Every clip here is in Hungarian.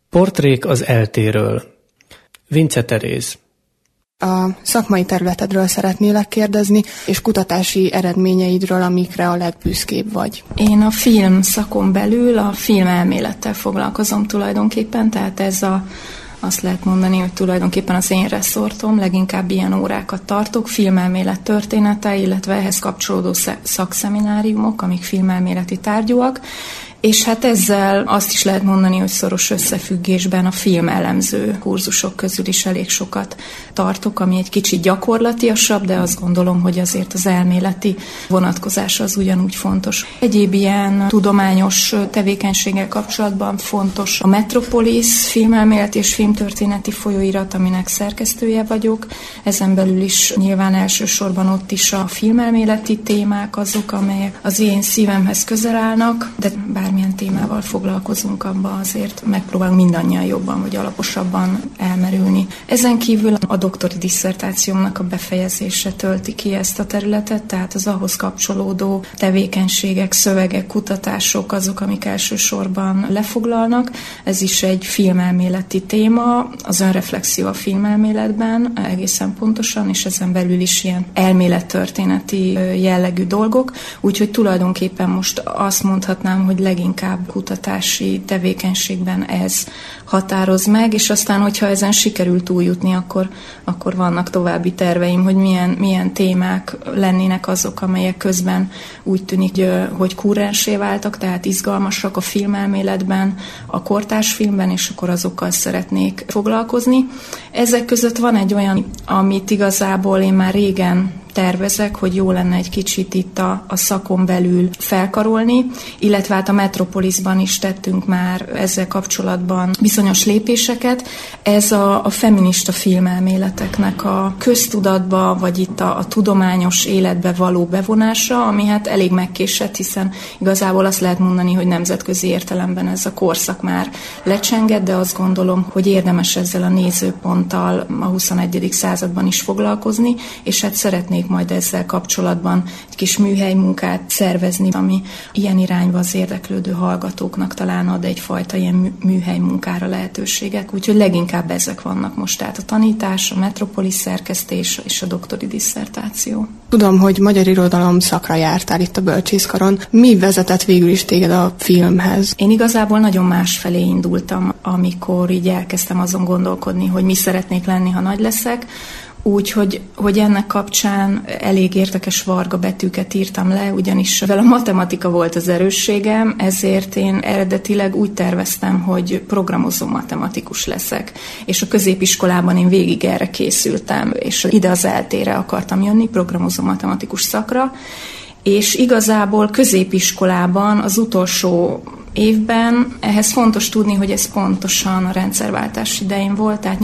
Portrék az eltéről. Vince Teréz. A szakmai területedről szeretnélek kérdezni, és kutatási eredményeidről, amikre a legbüszkébb vagy. Én a film szakon belül a filmelmélettel foglalkozom tulajdonképpen, tehát azt lehet mondani, hogy tulajdonképpen az én reszortom, leginkább ilyen órákat tartok, filmelmélet története, illetve ehhez kapcsolódó szakszemináriumok, amik filmelméleti tárgyúak, és hát ezzel azt is lehet mondani, hogy szoros összefüggésben a filmelemző kurzusok közül is elég sokat tartok, ami egy kicsit gyakorlatiasabb, de azt gondolom, hogy azért az elméleti vonatkozása az ugyanúgy fontos. Egyéb ilyen tudományos tevékenységgel kapcsolatban fontos a Metropolis filmelméleti és filmtörténeti folyóirat, aminek szerkesztője vagyok. Ezen belül is nyilván elsősorban ott is a filmelméleti témák azok, amelyek az én szívemhez közel állnak, de bármilyen témával foglalkozunk, abban azért megpróbálunk mindannyian jobban vagy alaposabban elmerülni. Ezen kívül a doktori disszertációmnak a befejezése tölti ki ezt a területet, tehát az ahhoz kapcsolódó tevékenységek, szövegek, kutatások azok, amik elsősorban lefoglalnak. Ez is egy filmelméleti téma, az önreflexió a filmelméletben egészen pontosan, és ezen belül is ilyen elmélettörténeti jellegű dolgok, úgyhogy tulajdonképpen most azt mondhatnám, hogy leginkább kutatási tevékenységben ez határoz meg, és aztán, hogyha ezen sikerül túljutni, akkor vannak további terveim, hogy milyen témák lennének azok, amelyek közben úgy tűnik, hogy kurrensé váltak, tehát izgalmasak a filmelméletben, a kortárs filmben, és akkor azokkal szeretnék foglalkozni. Ezek között van egy olyan, amit igazából én már régen tervezek, hogy jó lenne egy kicsit itt a szakon belül felkarolni, illetve hát a Metropolisban is tettünk már ezzel kapcsolatban bizonyos lépéseket. Ez a feminista filmelméleteknek a köztudatba, vagy itt a tudományos életbe való bevonása, ami hát elég megkésett, hiszen igazából azt lehet mondani, hogy nemzetközi értelemben ez a korszak már lecsengett, de azt gondolom, hogy érdemes ezzel a nézőponttal a 21. században is foglalkozni, és hát szeretnék majd ezzel kapcsolatban egy kis műhelymunkát szervezni, ami ilyen irányba az érdeklődő hallgatóknak talán ad egyfajta ilyen műhelymunkára lehetőséget. Úgyhogy leginkább ezek vannak most, tehát a tanítás, a Metropolis szerkesztés és a doktori disszertáció. Tudom, hogy magyar irodalom szakra jártál itt a bölcsészkaron. Mi vezetett végül is téged a filmhez? Én igazából nagyon másfelé indultam, amikor így elkezdtem azon gondolkodni, hogy mi szeretnék lenni, ha nagy leszek. Úgyhogy ennek kapcsán elég érdekes varga betűket írtam le, ugyanis mivel a matematika volt az erősségem, ezért én eredetileg úgy terveztem, hogy programozó matematikus leszek. És a középiskolában én végig erre készültem, és ide az eltére akartam jönni, programozó matematikus szakra, és igazából középiskolában az utolsó évben, ehhez fontos tudni, hogy ez pontosan a rendszerváltás idején volt, tehát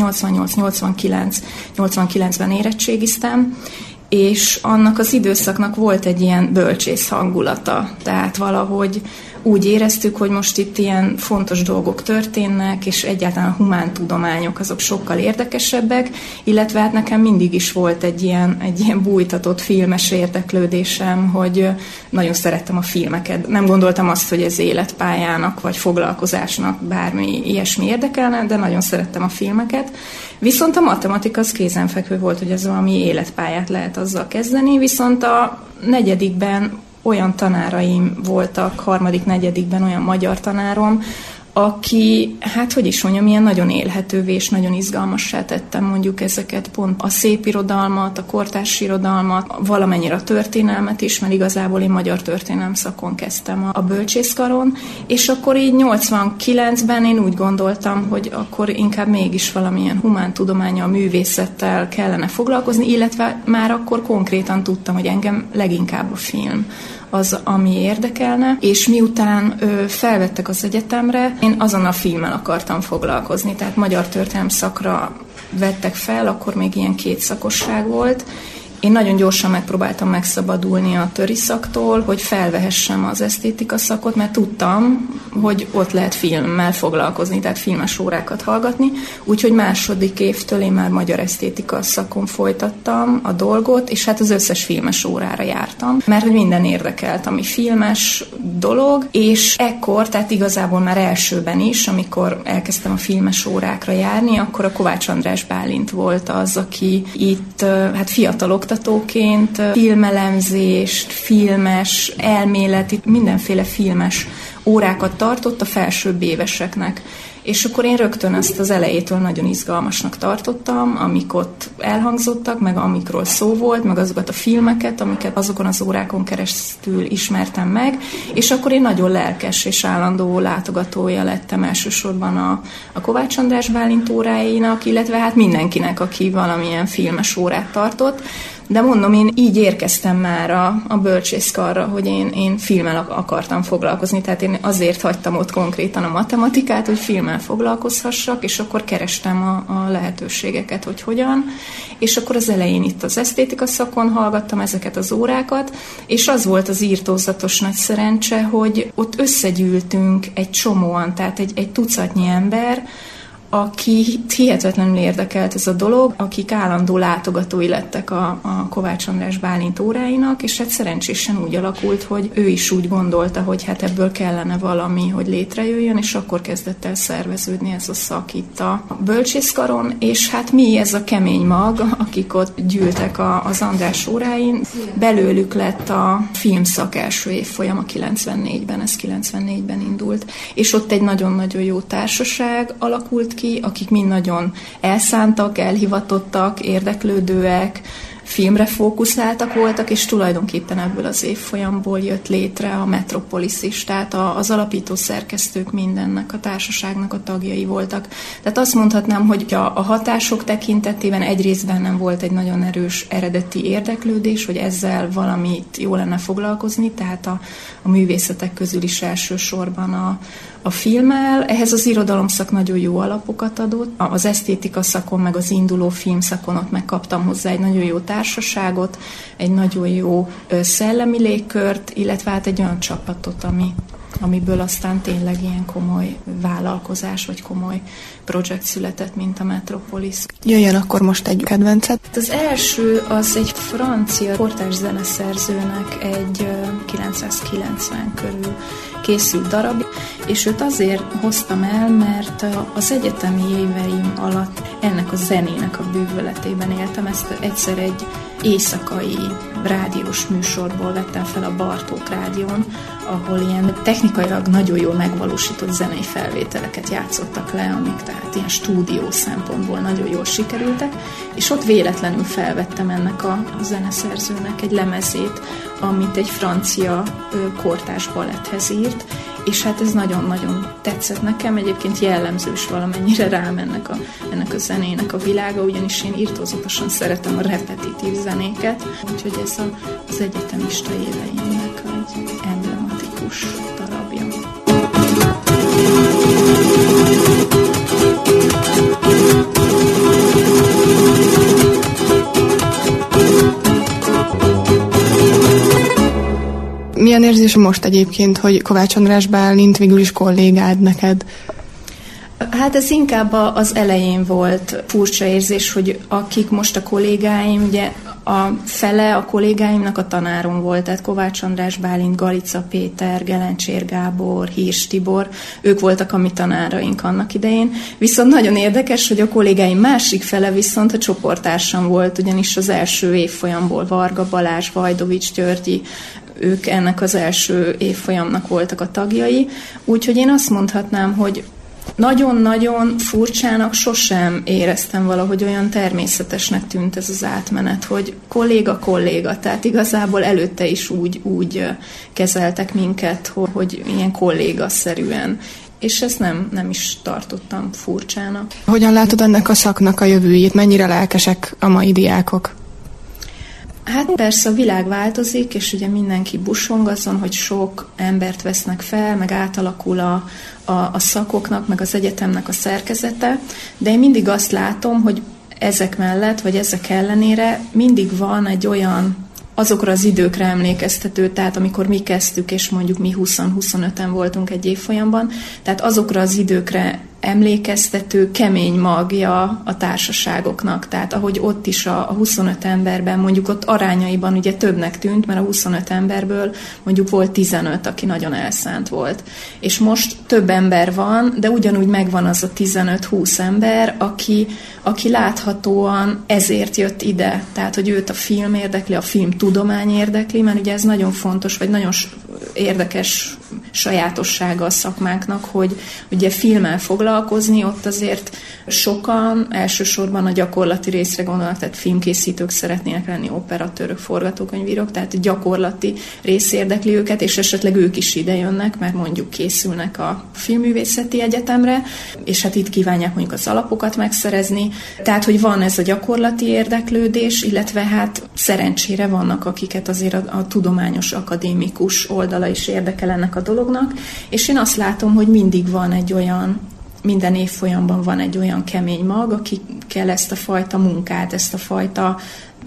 88-89-ben érettségiztem, és annak az időszaknak volt egy ilyen bölcsész hangulata, tehát valahogy úgy éreztük, hogy most itt ilyen fontos dolgok történnek, és egyáltalán a humántudományok azok sokkal érdekesebbek, illetve hát nekem mindig is volt egy ilyen bújtatott filmes érdeklődésem, hogy nagyon szerettem a filmeket. Nem gondoltam azt, hogy ez életpályának vagy foglalkozásnak bármi ilyesmi érdekelne, de nagyon szerettem a filmeket. Viszont a matematika az kézenfekvő volt, hogy ez valami életpályát lehet azzal kezdeni, viszont a negyedikben olyan tanáraim voltak, harmadik, negyedikben olyan magyar tanárom, aki, hát hogy is mondjam, ilyen nagyon élhetővé és nagyon izgalmassá tettem mondjuk ezeket, pont a szép irodalmat, a kortárs irodalmat, valamennyire a történelmet is, mert igazából én magyar történelem szakon kezdtem a bölcsészkaron, és akkor így 89-ben én úgy gondoltam, hogy akkor inkább mégis valamilyen humántudománnyal, művészettel kellene foglalkozni, illetve már akkor konkrétan tudtam, hogy engem leginkább a film az, ami érdekelne, és miután felvettek az egyetemre, én azon a filmmel akartam foglalkozni, tehát magyar történelem szakra vettek fel, akkor még ilyen kétszakosság volt, Én nagyon gyorsan megpróbáltam megszabadulni a töri szaktól, hogy felvehessem az esztétika szakot, mert tudtam, hogy ott lehet filmmel foglalkozni, tehát filmes órákat hallgatni, úgyhogy második évtől én már magyar esztétika szakon folytattam a dolgot, és hát az összes filmes órára jártam, mert hogy minden érdekelt, ami filmes dolog, és ekkor, tehát igazából már elsőben is, amikor elkezdtem a filmes órákra járni, akkor a Kovács András Bálint volt az, aki itt hát fiatal oktatóként filmelemzést, filmes elméleti, mindenféle filmes órákat tartott a felsőbb éveseknek. És akkor én rögtön ezt az elejétől nagyon izgalmasnak tartottam, amik ott elhangzottak, meg amikről szó volt, meg azokat a filmeket, amiket azokon az órákon keresztül ismertem meg, és akkor én nagyon lelkes és állandó látogatója lettem elsősorban a Kovács András Bálint óráinak, illetve hát mindenkinek, aki valamilyen filmes órát tartott. De mondom, én így érkeztem már a bölcsészkarra, hogy én filmmel akartam foglalkozni, tehát én azért hagytam ott konkrétan a matematikát, hogy filmmel foglalkozhassak, és akkor kerestem a lehetőségeket, hogy hogyan, és akkor az elején itt az esztétika szakon hallgattam ezeket az órákat, és az volt az írtózatos nagy szerencse, hogy ott összegyűltünk egy csomóan, tehát egy tucatnyi ember, aki hihetetlenül érdekelt ez a dolog, akik állandó látogatói lettek a Kovács András Bálint óráinak, és hát szerencsésen úgy alakult, hogy ő is úgy gondolta, hogy hát ebből kellene valami, hogy létrejöjjön, és akkor kezdett el szerveződni ez a szak itt a bölcsészkaron, és hát mi ez a kemény mag, akik ott gyűltek az András óráin, belőlük lett a filmszak első évfolyam a 94-ben, ez 94-ben indult, és ott egy nagyon-nagyon jó társaság alakult ki, akik mind nagyon elszántak, elhivatottak, érdeklődőek, filmre fókuszáltak voltak, és tulajdonképpen ebből az évfolyamból jött létre a Metropolis is, tehát az alapító szerkesztők mindennek a társaságnak a tagjai voltak. Tehát azt mondhatnám, hogy a hatások tekintetében egyrészt bennem volt egy nagyon erős eredeti érdeklődés, hogy ezzel valamit jó lenne foglalkozni, tehát a művészetek közül is elsősorban a filmmel. Ehhez az irodalomszak nagyon jó alapokat adott. Az esztétika szakon, meg az induló filmszakon ott megkaptam hozzá egy nagyon jó társaságot, egy nagyon jó szellemi légkört, illetve hát egy olyan csapatot, amiből aztán tényleg ilyen komoly vállalkozás, vagy komoly projekt született, mint a Metropolis. Jöjjön akkor most egy kedvencet. Az első az egy francia portás zeneszerzőnek egy 990 körül készült darab, és őt azért hoztam el, mert az egyetemi éveim alatt ennek a zenének a bűvöletében éltem. Ezt egyszer egy éjszakai rádiós műsorból vettem fel a Bartók rádión, ahol ilyen technikailag nagyon jól megvalósított zenei felvételeket játszottak le, amik tehát ilyen stúdió szempontból nagyon jól sikerültek, és ott véletlenül felvettem ennek a zeneszerzőnek egy lemezét, amit egy francia kortárs baletthez írt, és hát ez nagyon-nagyon tetszett nekem, egyébként jellemző is valamennyire rám ennek a zenének a világa, ugyanis én irtózatosan szeretem a repetitív zenéket, úgyhogy ez az egyetemista éveimnek egy emblematikus darabja. Milyen érzés most egyébként, hogy Kovács András Bálint végül is kollégád neked? Hát ez inkább az elején volt furcsa érzés, hogy akik most a kollégáim, ugye a fele a kollégáimnak a tanárom volt, tehát Kovács András Bálint, Galica Péter, Gelencsér Gábor, Hirsch Tibor, ők voltak a mi tanáraink annak idején. Viszont nagyon érdekes, hogy a kollégáim másik fele viszont a csoporttársam volt, ugyanis az első évfolyamból Varga Balázs, Vajdovics Györgyi, ők ennek az első évfolyamnak voltak a tagjai. Úgyhogy én azt mondhatnám, hogy nagyon-nagyon furcsának sosem éreztem, valahogy olyan természetesnek tűnt ez az átmenet, hogy kolléga, tehát igazából előtte is úgy kezeltek minket, hogy ilyen kollégaszerűen. És ezt nem is tartottam furcsának. Hogyan látod ennek a szaknak a jövőjét? Mennyire lelkesek a mai diákok? Hát persze a világ változik, és ugye mindenki busong azon, hogy sok embert vesznek fel, meg átalakul a szakoknak, meg az egyetemnek a szerkezete, de én mindig azt látom, hogy ezek mellett, vagy ezek ellenére mindig van egy olyan, azokra az időkre emlékeztető, tehát amikor mi kezdtük, és mondjuk mi 20-25-en voltunk egy évfolyamban, tehát azokra az időkre emlékeztető kemény magja a társaságoknak. Tehát ahogy ott is a 25 emberben, mondjuk ott arányaiban ugye többnek tűnt, mert a 25 emberből mondjuk volt 15, aki nagyon elszánt volt. És most több ember van, de ugyanúgy megvan az a 15-20 ember, aki láthatóan ezért jött ide. Tehát, hogy őt a film érdekli, a filmtudomány érdekli, mert ugye ez nagyon fontos, vagy nagyon érdekes sajátossága a szakmánknak, hogy ugye filmmel foglalkozni, ott azért sokan elsősorban a gyakorlati részre gondolnak, tehát filmkészítők szeretnének lenni, operatőrök, forgatókönyvírók, tehát gyakorlati rész érdekli őket, és esetleg ők is ide jönnek, mert mondjuk készülnek a filmművészeti egyetemre, és hát itt kívánják mondjuk az alapokat megszerezni. Tehát, hogy van ez a gyakorlati érdeklődés, illetve hát szerencsére vannak, akiket azért a tudományos, akadémikus oldala is érdekel ennek a dolognak, és én azt látom, hogy mindig van egy olyan, minden évfolyamban van egy olyan kemény mag, akikkel ezt a fajta munkát, ezt a fajta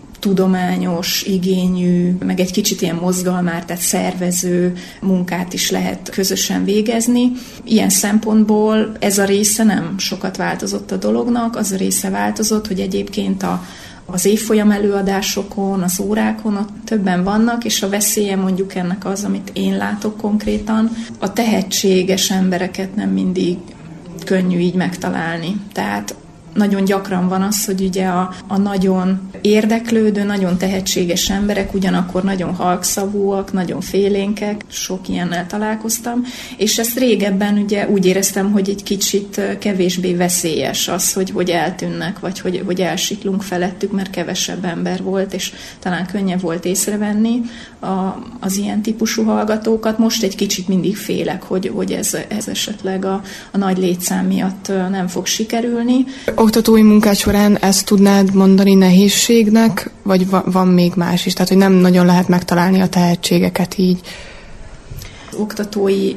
tudományos, igényű, meg egy kicsit ilyen mozgalmár, tehát szervező munkát is lehet közösen végezni. Ilyen szempontból ez a része nem sokat változott a dolognak, az a része változott, hogy egyébként az évfolyam előadásokon, az órákon ott többen vannak, és a veszélye mondjuk ennek az, amit én látok konkrétan, a tehetséges embereket nem mindig könnyű így megtalálni. Tehát nagyon gyakran van az, hogy ugye a nagyon érdeklődő, nagyon tehetséges emberek ugyanakkor nagyon halkszavúak, nagyon félénkek, sok ilyennel találkoztam, és ezt régebben ugye úgy éreztem, hogy egy kicsit kevésbé veszélyes az, hogy eltűnnek, vagy hogy elsiklunk felettük, mert kevesebb ember volt, és talán könnyebb volt észrevenni az ilyen típusú hallgatókat. Most egy kicsit mindig félek, hogy ez esetleg a nagy létszám miatt nem fog sikerülni. Oktatói munkád során ezt tudnád mondani nehézségnek, vagy van még más is? Tehát, hogy nem nagyon lehet megtalálni a tehetségeket így? Az oktatói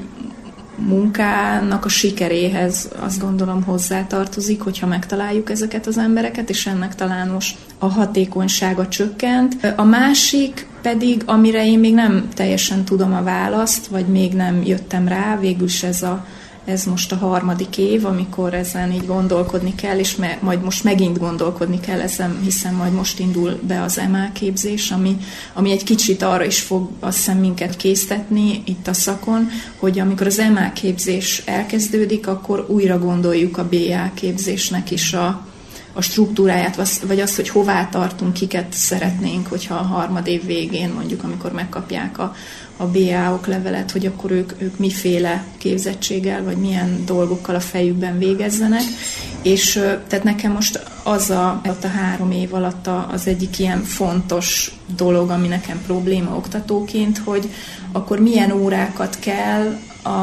munkának a sikeréhez azt gondolom hozzátartozik, hogyha megtaláljuk ezeket az embereket, és ennek talán most a hatékonysága csökkent. A másik pedig, amire én még nem teljesen tudom a választ, vagy még nem jöttem rá, végülis ez most a 3. év, amikor ezen így gondolkodni kell, és majd most megint gondolkodni kell ezen, hiszen majd most indul be az MA képzés, ami egy kicsit arra is fog azt hiszem minket késztetni itt a szakon, hogy amikor az MA képzés elkezdődik, akkor újra gondoljuk a BA képzésnek is a struktúráját, vagy azt, hogy hová tartunk, kiket szeretnénk, hogyha a 3. év végén, mondjuk amikor megkapják a BA oklevelet, hogy akkor ők miféle képzettséggel, vagy milyen dolgokkal a fejükben végezzenek. És tehát nekem most ott a 3 év alatt az egyik ilyen fontos dolog, ami nekem probléma oktatóként, hogy akkor milyen órákat kell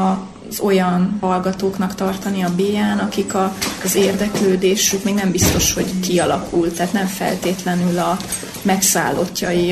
az olyan hallgatóknak tartani a BA-n, akik az érdeklődésük még nem biztos, hogy kialakult, tehát nem feltétlenül a megszállottjai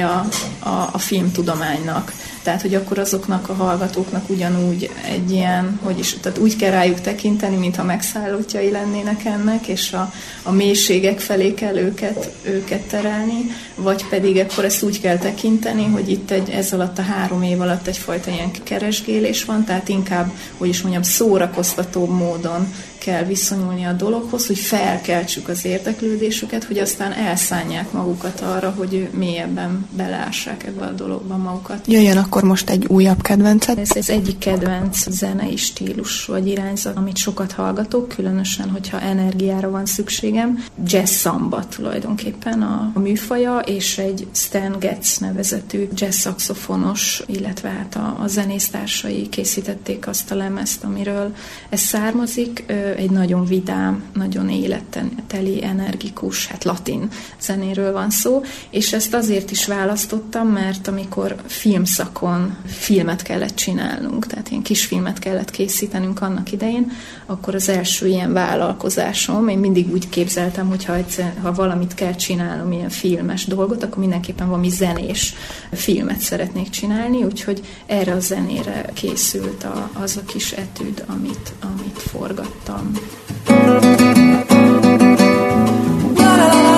a filmtudománynak. Tehát, hogy akkor azoknak a hallgatóknak ugyanúgy egy ilyen, tehát úgy kell rájuk tekinteni, mintha megszállottjai lennének ennek, és a mélységek felé kell őket terelni, vagy pedig akkor ezt úgy kell tekinteni, hogy itt ez alatt a 3 év alatt egyfajta ilyen keresgélés van, tehát inkább, szórakoztatóbb módon kell viszonyulni a dologhoz, hogy felkeltsük az érdeklődésüket, hogy aztán elszánják magukat arra, hogy mélyebben beleássák ebbe a dologba magukat. Jöjjön akkor most egy újabb kedvenced. Ez egyik kedvenc zenei stílus vagy irányzat, amit sokat hallgatok, különösen, hogyha energiára van szükségem. Jazz szamba tulajdonképpen a műfaja, és egy Stan Getz nevezetű jazz szaxofonos, illetve hát a zenésztársai készítették azt a lemezt, amiről ez származik. Egy nagyon vidám, nagyon életteli, energikus, latin zenéről van szó, és ezt azért is választottam, mert amikor filmszakon filmet kellett csinálnunk, tehát ilyen kisfilmet kellett készítenünk annak idején, akkor az első ilyen vállalkozásom, én mindig úgy képzeltem, hogy ha valamit kell csinálnom, ilyen filmes dolgot, akkor mindenképpen valami zenés filmet szeretnék csinálni, úgyhogy erre a zenére készült az a kis etüd, amit forgattam.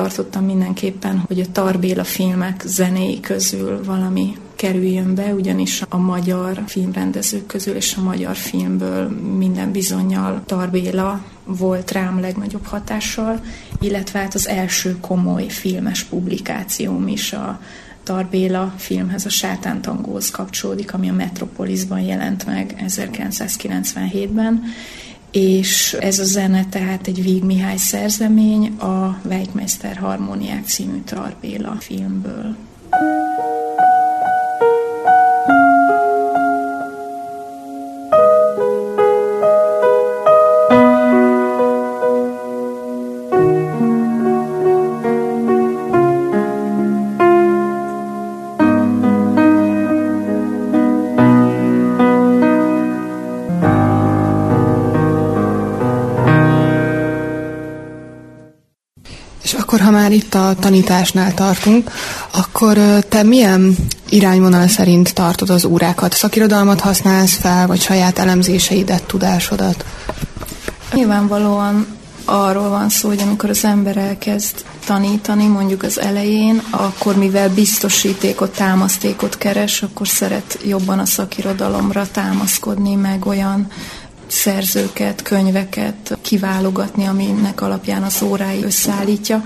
tartottam mindenképpen, hogy a Tar Béla filmek zenéi közül valami kerüljön be, ugyanis a magyar filmrendezők közül és a magyar filmből minden bizonnyal Tar Béla volt rám legnagyobb hatással, illetve hát az első komoly filmes publikációm is a Tar Béla filmhez, a Sátántangóhoz kapcsolódik, ami a Metropolisban jelent meg 1997-ben, és ez a zene tehát egy Víg Mihály szerzemény a Weichmeister Harmóniák című Tar Béla filmből. Akkor, ha már itt a tanításnál tartunk, akkor te milyen irányvonal szerint tartod az órákat? Szakirodalmat használsz fel, vagy saját elemzéseidet, tudásodat? Nyilvánvalóan arról van szó, hogy amikor az ember elkezd tanítani, mondjuk az elején, akkor mivel biztosítékot, támasztékot keres, akkor szeret jobban a szakirodalomra támaszkodni, meg olyan szerzőket, könyveket kiválogatni, aminek alapján az órái összeállítja,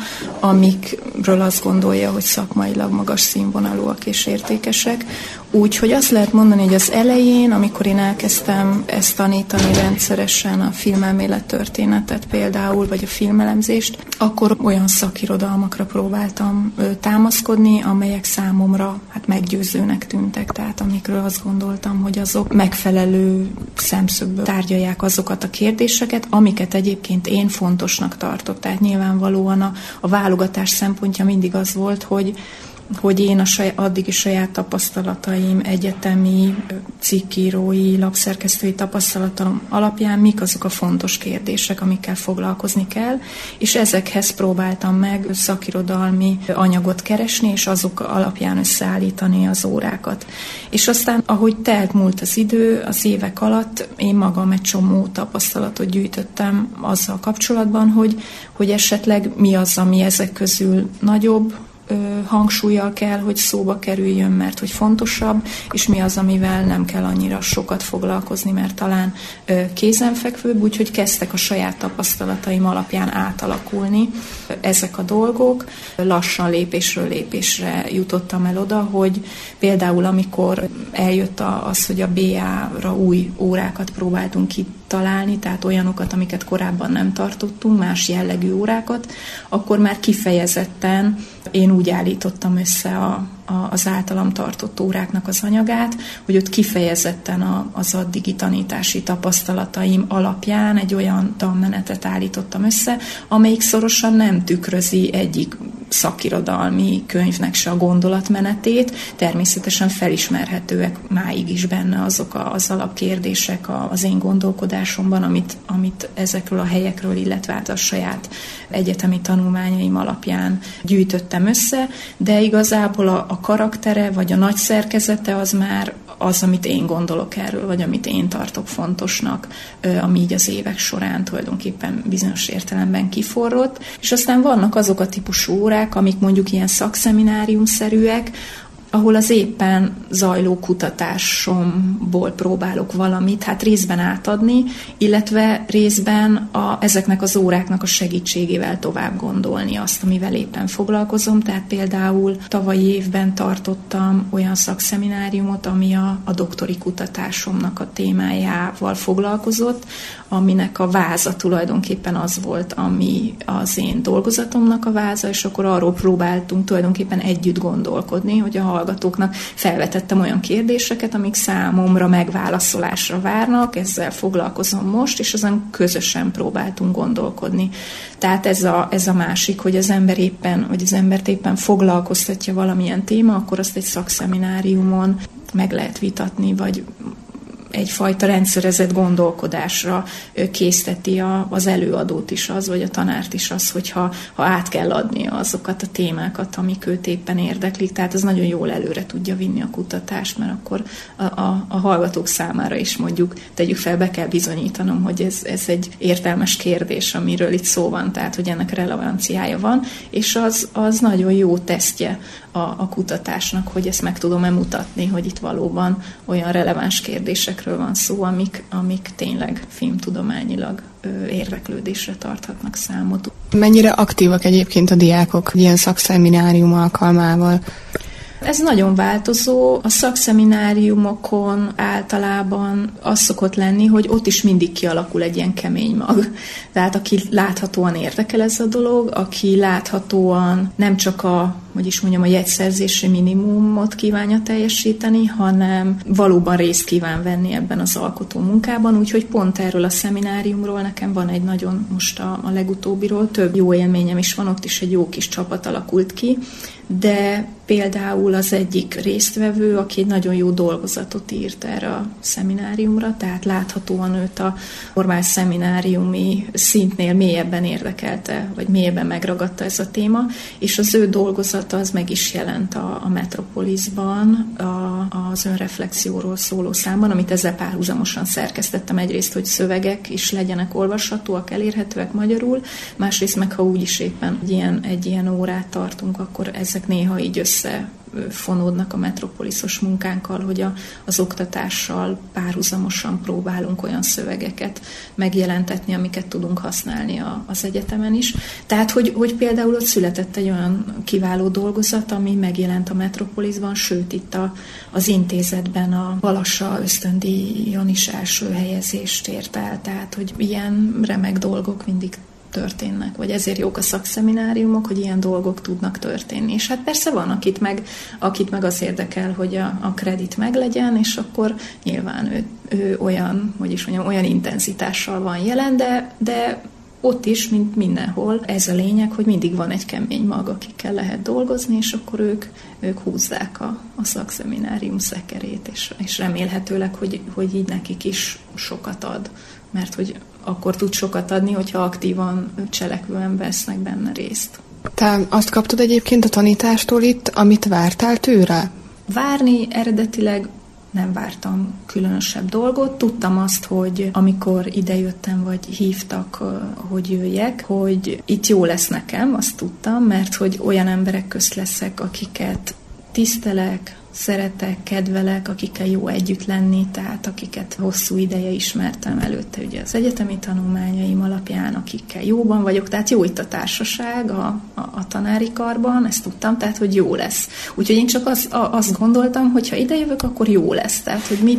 amikről azt gondolja, hogy szakmailag magas színvonalúak és értékesek. Úgyhogy azt lehet mondani, hogy az elején, amikor én elkezdtem ezt tanítani rendszeresen, a filmelmélet történetet például, vagy a filmelemzést, akkor olyan szakirodalmakra próbáltam támaszkodni, amelyek számomra meggyőzőnek tűntek, tehát amikről azt gondoltam, hogy azok megfelelő szemszögből tárgyalják azokat a kérdéseket, amiket egyébként én fontosnak tartok. Tehát nyilvánvalóan a válogatás szempontja mindig az volt, hogy én addigi saját tapasztalataim, egyetemi, cikkírói, lapszerkesztői tapasztalatom alapján mik azok a fontos kérdések, amikkel foglalkozni kell, és ezekhez próbáltam meg szakirodalmi anyagot keresni, és azok alapján összeállítani az órákat. És aztán, ahogy telt múlt az idő, az évek alatt én magam egy csomó tapasztalatot gyűjtöttem azzal kapcsolatban, hogy esetleg mi az, ami ezek közül nagyobb hangsúllyal kell, hogy szóba kerüljön, mert hogy fontosabb, és mi az, amivel nem kell annyira sokat foglalkozni, mert talán kézenfekvőbb, úgyhogy kezdtek a saját tapasztalataim alapján átalakulni ezek a dolgok. Lassan lépésről lépésre jutottam el oda, hogy például amikor eljött az, hogy a BA-ra új órákat próbáltunk kitalálni, tehát olyanokat, amiket korábban nem tartottunk, más jellegű órákat, akkor már kifejezetten én úgy állítottam össze az általam tartott óráknak az anyagát, hogy ott kifejezetten az addigi tanítási tapasztalataim alapján egy olyan tanmenetet állítottam össze, amelyik szorosan nem tükrözi egyik szakirodalmi könyvnek se a gondolatmenetét. Természetesen felismerhetőek máig is benne azok az alapkérdések az én gondolkodásomban, amit ezekről a helyekről, illetve a saját egyetemi tanulmányaim alapján gyűjtöttem össze, de igazából a karaktere, vagy a nagy szerkezete az már az, amit én gondolok erről, vagy amit én tartok fontosnak, ami így az évek során tulajdonképpen bizonyos értelemben kiforrott. És aztán vannak azok a típusú órák, amik mondjuk ilyen szakszemináriumszerűek, ahol az éppen zajló kutatásomból próbálok valamit, részben átadni, illetve részben ezeknek az óráknak a segítségével tovább gondolni azt, amivel éppen foglalkozom. Tehát például tavalyi évben tartottam olyan szakszemináriumot, ami a doktori kutatásomnak a témájával foglalkozott, aminek a váza tulajdonképpen az volt, ami az én dolgozatomnak a váza, és akkor arról próbáltunk tulajdonképpen együtt gondolkodni, hogy a hallgatóknak felvetettem olyan kérdéseket, amik számomra megválaszolásra várnak, ezzel foglalkozom most, és azon közösen próbáltunk gondolkodni. Tehát ez a másik, hogy az embert éppen foglalkoztatja valamilyen téma, akkor azt egy szakszemináriumon meg lehet vitatni, vagy egyfajta rendszerezett gondolkodásra készteti az előadót is az, vagy a tanárt is az, hogyha át kell adnia azokat a témákat, amik őt éppen érdeklik. Tehát ez nagyon jól előre tudja vinni a kutatást, mert akkor a hallgatók számára is mondjuk tegyük fel, be kell bizonyítanom, hogy ez egy értelmes kérdés, amiről itt szó van, tehát hogy ennek relevanciája van, és az nagyon jó tesztje a kutatásnak, hogy ezt meg tudom-e mutatni, hogy itt valóban olyan releváns kérdésekről van szó, amik tényleg filmtudományilag érdeklődésre tarthatnak számot. Mennyire aktívak egyébként a diákok ilyen szakszeminárium alkalmával? Ez nagyon változó. A szakszemináriumokon általában az szokott lenni, hogy ott is mindig kialakul egy ilyen kemény mag. Tehát aki láthatóan érdekel ez a dolog, aki láthatóan nem csak a jegyszerzési minimumot kívánja teljesíteni, hanem valóban részt kíván venni ebben az alkotó munkában, úgyhogy pont erről a szemináriumról nekem van egy nagyon, most a legutóbbiról több jó élményem is van, ott is egy jó kis csapat alakult ki, de például az egyik résztvevő, aki egy nagyon jó dolgozatot írt erre a szemináriumra, tehát láthatóan őt a normál szemináriumi szintnél mélyebben érdekelte, vagy mélyebben megragadta ez a téma, és az ő dolgozata az meg is jelent a Metropolisban, az önreflexióról szóló számban, amit ezzel párhuzamosan szerkesztettem. Egyrészt, hogy szövegek is legyenek olvashatóak, elérhetőek magyarul, másrészt meg, ha úgyis éppen egy ilyen órát tartunk, akkor ezek néha így összefonódnak a Metropolisos munkánkkal, hogy az oktatással párhuzamosan próbálunk olyan szövegeket megjelentetni, amiket tudunk használni az egyetemen is. Tehát, hogy például ott született egy olyan kiváló dolgozat, ami megjelent a Metropolisban, sőt itt az intézetben a Balassa ösztöndíjon is első helyezést ért el. Tehát, hogy ilyen remek dolgok mindig történnek, vagy ezért jók a szakszemináriumok, hogy ilyen dolgok tudnak történni. És hát persze van, akit meg az érdekel, hogy a kredit meglegyen, és akkor nyilván ő olyan intenzitással van jelen, de ott is, mint mindenhol, ez a lényeg, hogy mindig van egy kemény mag, akikkel lehet dolgozni, és akkor ők húzzák a szakszeminárium szekerét, és remélhetőleg, hogy így nekik is sokat ad, mert hogy akkor tud sokat adni, hogyha aktívan cselekvően vesznek benne részt. Te azt kaptad egyébként a tanítástól itt, amit vártál tőle? Várni eredetileg nem vártam különösebb dolgot. Tudtam azt, hogy amikor idejöttem, vagy hívtak, hogy jöjjek, hogy itt jó lesz nekem, azt tudtam, mert hogy olyan emberek közt leszek, akiket tisztelek, szeretek, kedvelek, akikkel jó együtt lenni, tehát akiket hosszú ideje ismertem előtte ugye az egyetemi tanulmányaim alapján, akikkel jóban vagyok, tehát jó itt a társaság a tanári karban, ezt tudtam, tehát hogy jó lesz. Úgyhogy én csak azt gondoltam, hogy ha idejövök, akkor jó lesz, tehát hogy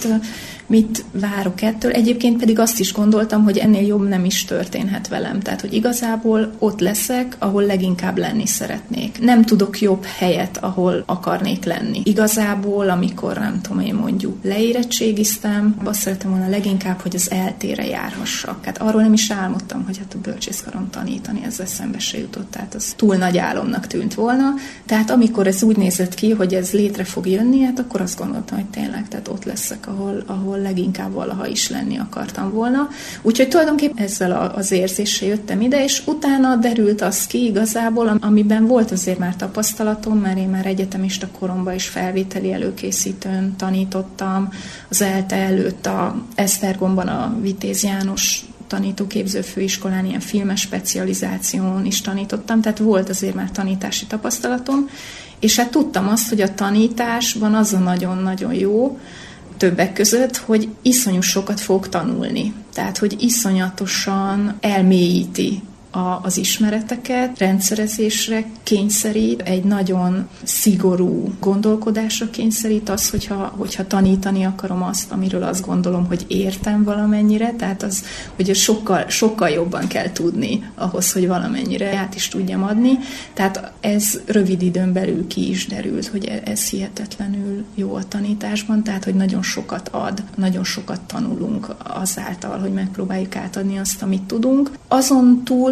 mit várok ettől. Egyébként pedig azt is gondoltam, hogy ennél jobb nem is történhet velem. Tehát, hogy igazából ott leszek, ahol leginkább lenni szeretnék. Nem tudok jobb helyet, ahol akarnék lenni. Igazából, amikor nem tudom én mondjuk leérettségiztem, azt szerettem volna leginkább, hogy az eltére járhassak. Hát arról nem is álmodtam, hogy hát a bölcsészkaron tanítani, ezzel szembe se jutott. Tehát az túl nagy álomnak tűnt volna. Tehát amikor ez úgy nézett ki, hogy ez létre fog jönni, hát akkor azt gondoltam, hogy tényleg, tehát ott leszek, ahol leginkább valaha is lenni akartam volna. Úgyhogy tulajdonképpen ezzel az érzéssel jöttem ide, és utána derült az ki igazából, amiben volt azért már tapasztalatom, mert én már egyetemista koromban is felvételi előkészítőn tanítottam, az ELTE előtt a Esztergomban a Vitéz János tanítóképző főiskolán ilyen filmes specializáción is tanítottam, tehát volt azért már tanítási tapasztalatom, és hát tudtam azt, hogy a tanításban az a nagyon-nagyon jó, többek között, hogy iszonyú sokat fog tanulni. Tehát, hogy iszonyatosan elmélyíti az ismereteket, rendszerezésre kényszerít, egy nagyon szigorú gondolkodásra kényszerít az, hogyha tanítani akarom azt, amiről azt gondolom, hogy értem valamennyire, tehát az, hogy sokkal jobban kell tudni ahhoz, hogy valamennyire át is tudjam adni. Tehát ez rövid időn belül ki is derült, hogy ez hihetetlenül jó a tanításban, tehát, hogy nagyon sokat ad, nagyon sokat tanulunk azáltal, hogy megpróbáljuk átadni azt, amit tudunk. Azon túl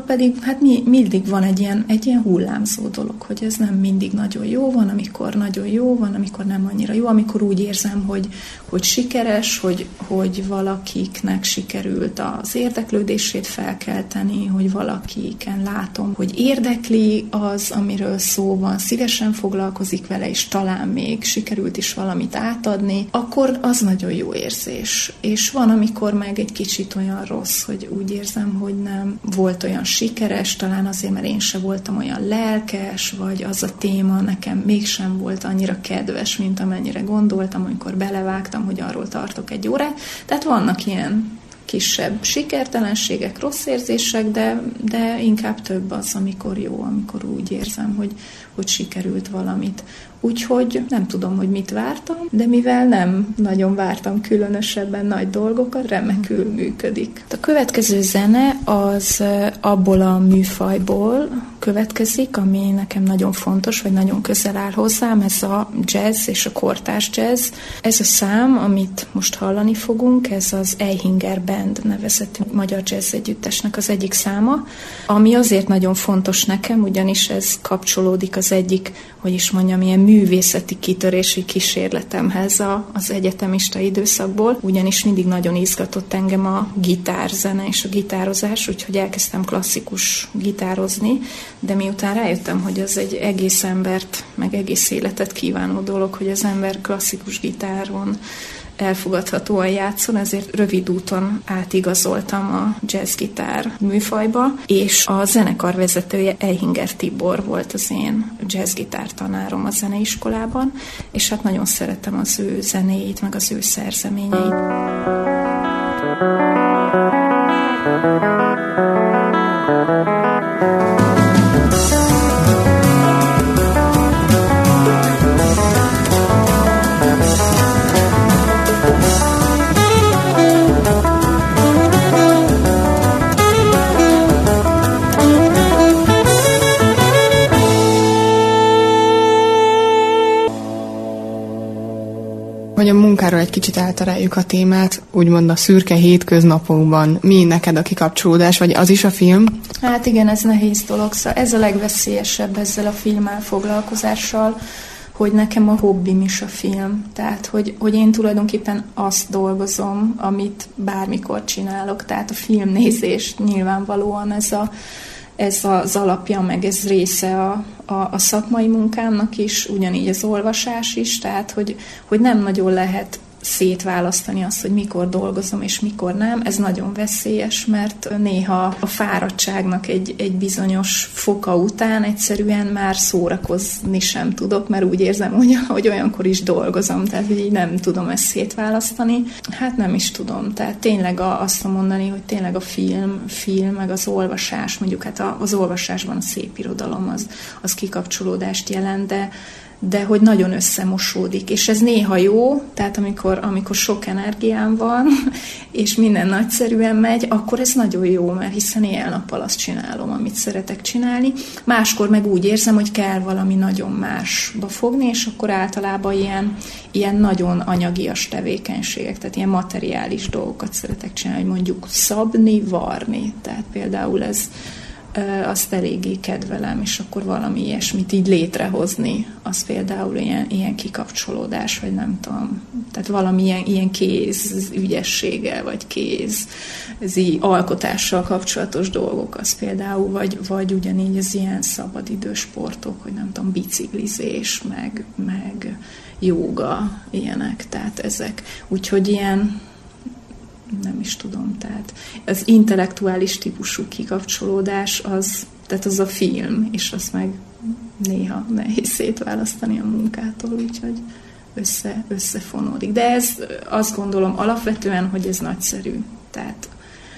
pedig hát mindig van egy ilyen hullámzó dolog, hogy ez nem mindig nagyon jó, van, amikor nagyon jó, van, amikor nem annyira jó, amikor úgy érzem, hogy sikeres, hogy valakiknek sikerült az érdeklődését felkelteni, hogy valakiken látom, hogy érdekli az, amiről szó van, szívesen foglalkozik vele, és talán még sikerült is valamit átadni, akkor az nagyon jó érzés. És van, amikor meg egy kicsit olyan rossz, hogy úgy érzem, hogy nem volt olyan sikeres, talán azért, mert én sem voltam olyan lelkes, vagy az a téma nekem mégsem volt annyira kedves, mint amennyire gondoltam, amikor belevágtam, hogy arról tartok egy órát. Tehát vannak ilyen kisebb sikertelenségek, rossz érzések, de inkább több az, amikor jó, amikor úgy érzem, hogy sikerült valamit. Úgyhogy nem tudom, hogy mit vártam, de mivel nem nagyon vártam különösebben nagy dolgokat, remekül működik. A következő zene az abból a műfajból következik, ami nekem nagyon fontos, vagy nagyon közel áll hozzám, ez a jazz és a kortárs jazz. Ez a szám, amit most hallani fogunk, ez az Eichinger Band nevezetű magyar jazz együttesnek az egyik száma, ami azért nagyon fontos nekem, ugyanis ez kapcsolódik az egyik, hogy is mondjam, ilyen művészeti kitörési kísérletemhez az egyetemista időszakból, ugyanis mindig nagyon izgatott engem a gitárzene és a gitározás, úgyhogy elkezdtem klasszikus gitározni, de miután rájöttem, hogy ez egy egész embert, meg egész életet kívánó dolog, hogy az ember klasszikus gitáron elfogadhatóan játszon, ezért rövid úton átigazoltam a jazzgitár műfajba, és a zenekar vezetője Eichinger Tibor volt az én jazzgitár tanárom a zeneiskolában, és hát nagyon szeretem az ő zenéjét, meg az ő szerzeményeit. Hogy a munkáról egy kicsit elterelljük a témát, úgymond a szürke hétköznapokban. Mi neked a kikapcsolódás, vagy az is a film? Hát igen, ez nehéz dolog. Szóval ez a legveszélyesebb ezzel a filmmel foglalkozással, hogy nekem a hobbim is a film. Tehát, hogy én tulajdonképpen azt dolgozom, amit bármikor csinálok. Tehát a filmnézés nyilvánvalóan ez az alapja, meg ez része a szakmai munkámnak is, ugyanígy az olvasás is, tehát hogy nem nagyon lehet szétválasztani azt, hogy mikor dolgozom és mikor nem. Ez nagyon veszélyes, mert néha a fáradtságnak egy bizonyos foka után egyszerűen már szórakozni sem tudok, mert úgy érzem, hogy olyankor is dolgozom, tehát hogy így nem tudom ezt szétválasztani. Hát nem is tudom, tehát tényleg azt mondani, hogy tényleg a film meg az olvasás, mondjuk hát az olvasásban a szép irodalom az kikapcsolódást jelent, de hogy nagyon összemosódik. És ez néha jó, tehát amikor sok energiám van, és minden nagyszerűen megy, akkor ez nagyon jó, mert hiszen éjjel-nappal azt csinálom, amit szeretek csinálni. Máskor meg úgy érzem, hogy kell valami nagyon másba fogni, és akkor általában ilyen nagyon anyagias tevékenységek, tehát ilyen materiális dolgokat szeretek csinálni, hogy mondjuk szabni, varni. Tehát például azt eléggé kedvelem, és akkor valami ilyesmit így létrehozni, az például ilyen kikapcsolódás, vagy nem tudom, tehát valami ilyen kéz ügyességgel, vagy kézi alkotással kapcsolatos dolgok, az például, vagy ugyanígy az ilyen szabadidős sportok, hogy nem tudom, biciklizés, meg jóga, ilyenek, tehát ezek. Úgyhogy ilyen nem is tudom, tehát az intellektuális típusú kikapcsolódás tehát az a film, és azt meg néha nehéz szétválasztani a munkától, úgyhogy összefonódik. De ez azt gondolom alapvetően, hogy ez nagyszerű, tehát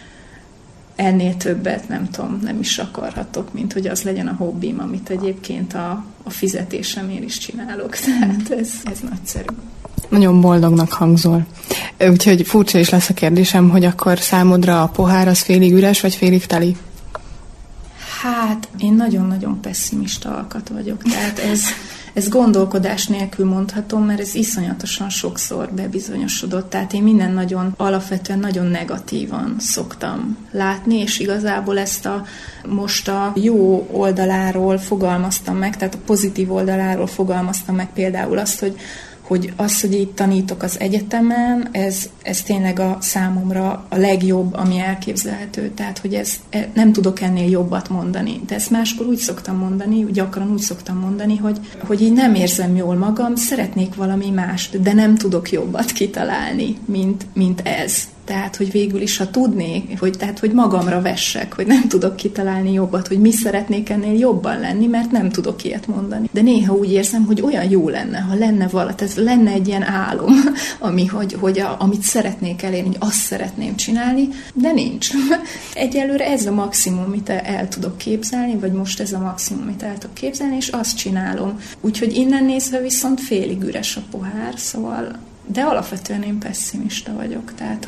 ennél többet nem is akarhatok, mint hogy az legyen a hobbim, amit egyébként a fizetésemért is csinálok, tehát ez nagyszerű. Nagyon boldognak hangzol. Úgyhogy furcsa is lesz a kérdésem, hogy akkor számodra a pohár az félig üres, vagy félig teli? Hát, én nagyon-nagyon pesszimista alkat vagyok, tehát Ez gondolkodás nélkül mondhatom, mert ez iszonyatosan sokszor bebizonyosodott. Tehát én minden alapvetően nagyon negatívan szoktam látni, és igazából ezt most a jó oldaláról fogalmaztam meg, tehát a pozitív oldaláról fogalmaztam meg például azt, hogy itt tanítok az egyetemen, ez tényleg a számomra a legjobb, ami elképzelhető. Tehát, hogy nem tudok ennél jobbat mondani. De ezt máskor úgy szoktam mondani, gyakran úgy szoktam mondani, hogy így nem érzem jól magam, szeretnék valami mást, de nem tudok jobbat kitalálni, mint ez. Tehát, hogy végül is, ha tudnék, hogy magamra vessek, hogy nem tudok kitalálni jobbat, hogy mi szeretnék ennél jobban lenni, mert nem tudok ilyet mondani. De néha úgy érzem, hogy olyan jó lenne, ha lenne valami, ez lenne egy ilyen álom, amit szeretnék elérni, hogy azt szeretném csinálni, de nincs. Egyelőre ez a maximum, amit el tudok képzelni, vagy most ez a maximum, amit el tudok képzelni, és azt csinálom. Úgyhogy innen nézve viszont félig üres a pohár, szóval. De alapvetően én pesszimista vagyok. Tehát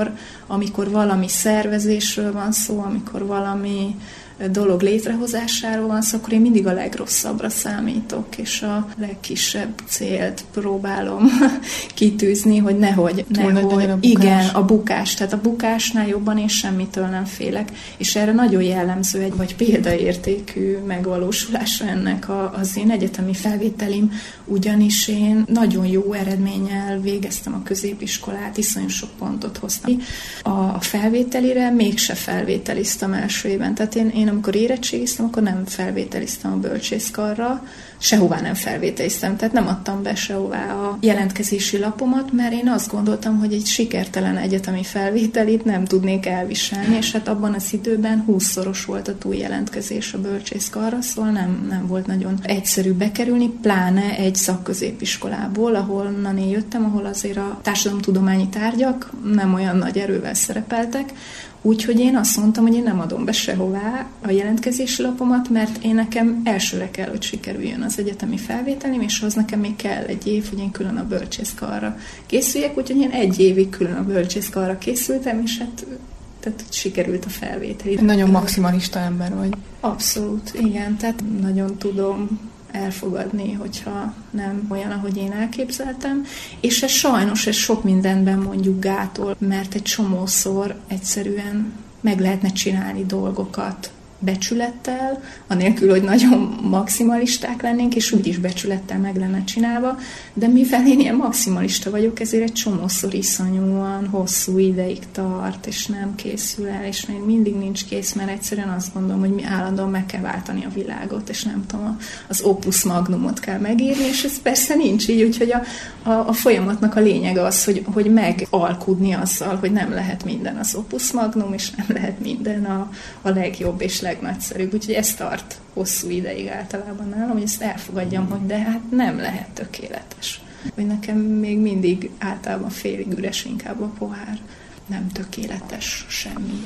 amikor valami szervezésről van szó, amikor valami dolog létrehozásáról van szó, akkor én mindig a legrosszabbra számítok, és a legkisebb célt próbálom kitűzni, hogy nehogy igen, a bukás. Tehát a bukásnál jobban én semmitől nem félek. És erre nagyon jellemző vagy példaértékű megvalósulása ennek az én egyetemi felvételim, ugyanis én nagyon jó eredménnyel végeztem a középiskolát, iszonyú sok pontot hoztam. A felvételire mégse felvételiztem első évben. Tehát én amikor érettségiztem, akkor nem felvételiztem a bölcsészkarra, sehová nem felvételiztem, tehát nem adtam be sehová a jelentkezési lapomat, mert én azt gondoltam, hogy egy sikertelen egyetemi felvételit nem tudnék elviselni, és hát abban az időben 20-szoros volt a túljelentkezés a bölcsészkarra, szóval nem volt nagyon egyszerű bekerülni, pláne egy szakközépiskolából, ahonnan én jöttem, ahol azért a társadalomtudományi tárgyak nem olyan nagy erővel szerepeltek. Úgyhogy én azt mondtam, hogy én nem adom be sehová a jelentkezési lapomat, mert én nekem elsőre kell, hogy sikerüljön az egyetemi felvételim, és az nekem még kell egy év, hogy én külön a bölcsészkarra készüljek, úgyhogy én egy évig külön a bölcsészkarra készültem, és tehát sikerült a felvétel. Nagyon maximalista ember vagy. Abszolút, igen, tehát nagyon tudom elfogadni, hogyha nem olyan, ahogy én elképzeltem. És ez sajnos sok mindenben mondjuk gátol, mert egy csomószor egyszerűen meg lehetne csinálni dolgokat becsülettel, anélkül, hogy nagyon maximalisták lennénk, és úgyis becsülettel meg lenne csinálva, de mivel én ilyen maximalista vagyok, ezért egy csomószor iszonyúan hosszú ideig tart, és nem készül el, és még mindig nincs kész, mert egyszerűen azt gondolom, hogy mi állandóan meg kell váltani a világot, és nem tudom, az opus magnumot kell megírni, és ez persze nincs így, úgyhogy a folyamatnak a lényege az, hogy megalkudni azzal, hogy nem lehet minden az opus magnum, és nem lehet minden a legjobb és legnagyszerűbb. Úgyhogy ez tart hosszú ideig általában nálam, hogy ezt elfogadjam, hogy de hát nem lehet tökéletes. Hogy nekem még mindig általában félig üres inkább a pohár. Nem tökéletes semmi.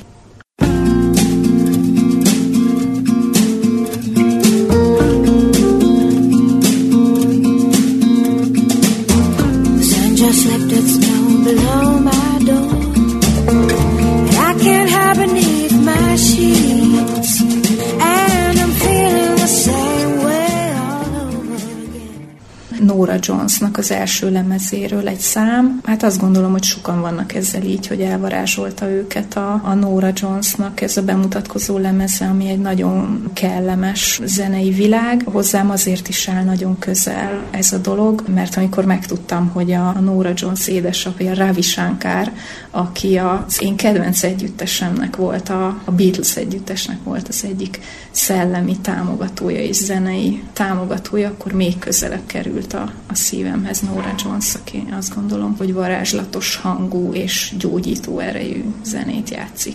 Just slipped its snow below my door, and I can't hide beneath my sheets, and I'm feeling the same way all over again. Nora Jonesnak az első lemezéről egy szám. Hát azt gondolom, hogy sokan vannak ezzel így, hogy elvarázsolta őket a Nora Jonesnak ez a bemutatkozó lemeze, ami egy nagyon kellemes zenei világ. Hozzám azért is áll nagyon közel ez a dolog, mert amikor megtudtam, hogy a Nora Jones édesapja Ravi Shankar, aki az én kedvenc együttesemnek volt, a Beatles együttesnek volt az egyik szellemi támogatója és zenei támogatója, akkor még közelebb került a szívemhez Nora Jones, aki azt gondolom, hogy varázslatos hangú és gyógyító erejű zenét játszik.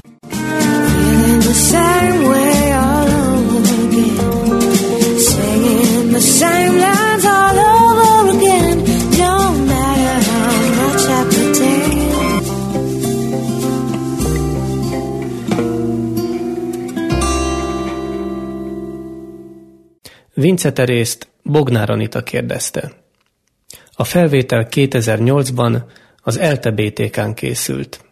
Vince Terészt Bognár Anita kérdezte. A felvétel 2008-ban az ELTE BTK-n készült.